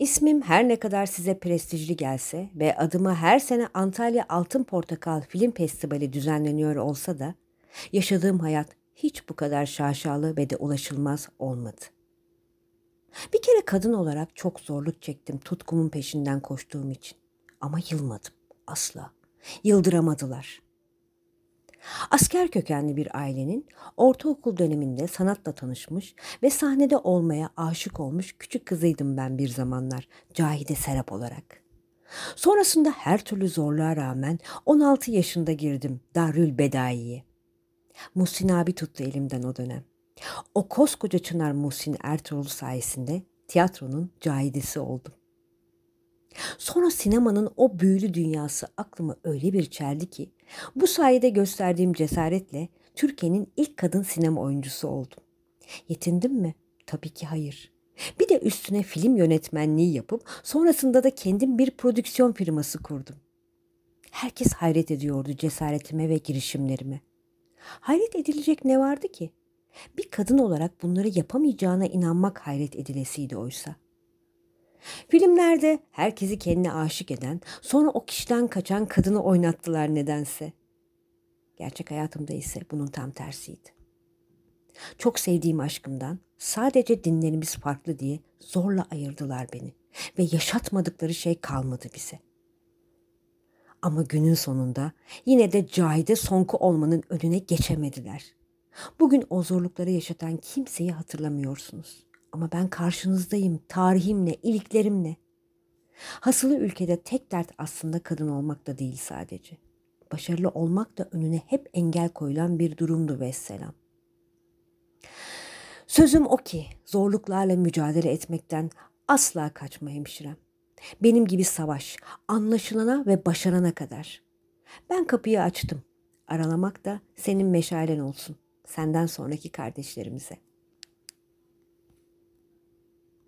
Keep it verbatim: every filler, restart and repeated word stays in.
İsmim her ne kadar size prestijli gelse ve adıma her sene Antalya Altın Portakal Film Festivali düzenleniyor olsa da yaşadığım hayat hiç bu kadar şaşalı ve de ulaşılmaz olmadı. Bir kere kadın olarak çok zorluk çektim tutkumun peşinden koştuğum için. Ama yılmadım asla. Yıldıramadılar. Asker kökenli bir ailenin ortaokul döneminde sanatla tanışmış ve sahnede olmaya aşık olmuş küçük kızıydım ben bir zamanlar Cahide Serap olarak. Sonrasında her türlü zorluğa rağmen on altı yaşında girdim Darül Bedai'ye. Muhsin abi tuttu elimden o dönem. O koskoca Çınar Muhsin Ertuğrul sayesinde tiyatronun Cahide'si oldum. Sonra sinemanın o büyülü dünyası aklımı öyle bir çeldi ki bu sayede gösterdiğim cesaretle Türkiye'nin ilk kadın sinema oyuncusu oldum. Yetindim mi? Tabii ki hayır. Bir de üstüne film yönetmenliği yapıp sonrasında da kendim bir prodüksiyon firması kurdum. Herkes hayret ediyordu cesaretime ve girişimlerime. Hayret edilecek ne vardı ki? Bir kadın olarak bunları yapamayacağına inanmak hayret edilesiydi oysa. Filmlerde herkesi kendine aşık eden, sonra o kişiden kaçan kadını oynattılar nedense. Gerçek hayatımda ise bunun tam tersiydi. Çok sevdiğim aşkımdan sadece dinlerimiz farklı diye zorla ayırdılar beni ve yaşatmadıkları şey kalmadı bize. Ama günün sonunda yine de Cahide Sonku olmanın önüne geçemediler. Bugün o zorlukları yaşatan kimseyi hatırlamıyorsunuz. Ama ben karşınızdayım, tarihimle, iliklerimle. Hasılı ülkede tek dert aslında kadın olmak da değil sadece. Başarılı olmak da önüne hep engel koyulan bir durumdu vesselam. Sözüm o ki zorluklarla mücadele etmekten asla kaçma hemşirem. Benim gibi savaş, anlaşılana ve başarana kadar. Ben kapıyı açtım. Aralamak da senin meşalen olsun. Senden sonraki kardeşlerimize.